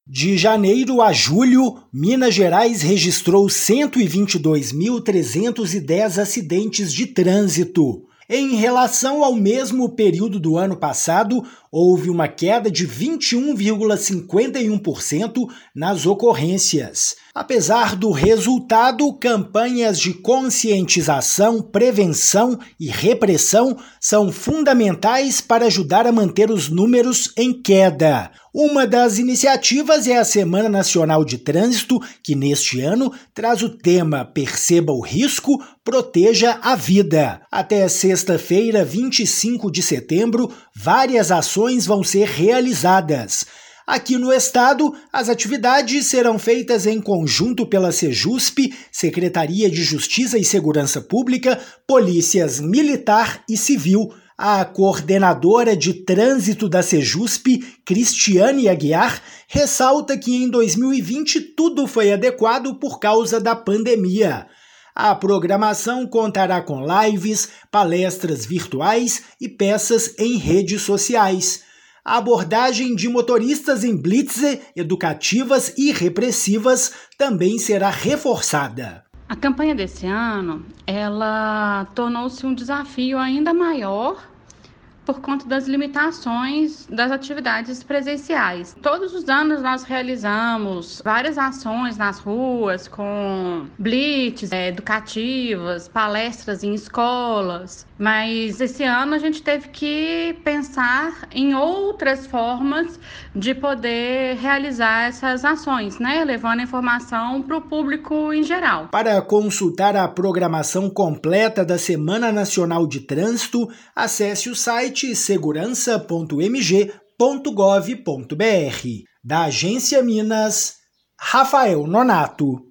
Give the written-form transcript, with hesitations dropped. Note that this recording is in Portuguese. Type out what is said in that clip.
De janeiro a julho, Minas Gerais registrou 122.310 acidentes de trânsito. Em relação ao mesmo período do ano passado, houve uma queda de 21,51% nas ocorrências. Apesar do resultado, campanhas de conscientização, prevenção e repressão são fundamentais para ajudar a manter os números em queda. Uma das iniciativas é a Semana Nacional de Trânsito, que neste ano traz o tema Perceba o Risco, Proteja a Vida. Até sexta-feira, 25 de setembro, várias ações vão ser realizadas. Aqui no estado, as atividades serão feitas em conjunto pela Sejusp, Secretaria de Justiça e Segurança Pública, Polícias Militar e Civil. A coordenadora de trânsito da Sejusp, Cristiane Aguiar, ressalta que em 2020 tudo foi adequado por causa da pandemia. A programação contará com lives, palestras virtuais e peças em redes sociais. A abordagem de motoristas em blitz, educativas e repressivas também será reforçada. A campanha desse ano, ela tornou-se um desafio ainda maior por conta das limitações das atividades presenciais. Todos os anos nós realizamos várias ações nas ruas com blitz educativas, palestras em escolas, mas esse ano a gente teve que pensar em outras formas de poder realizar essas ações, levando a informação para o público em geral. Para consultar a programação completa da Semana Nacional de Trânsito, acesse o site segurança.mg.gov.br. Da Agência Minas, Rafael Nonato.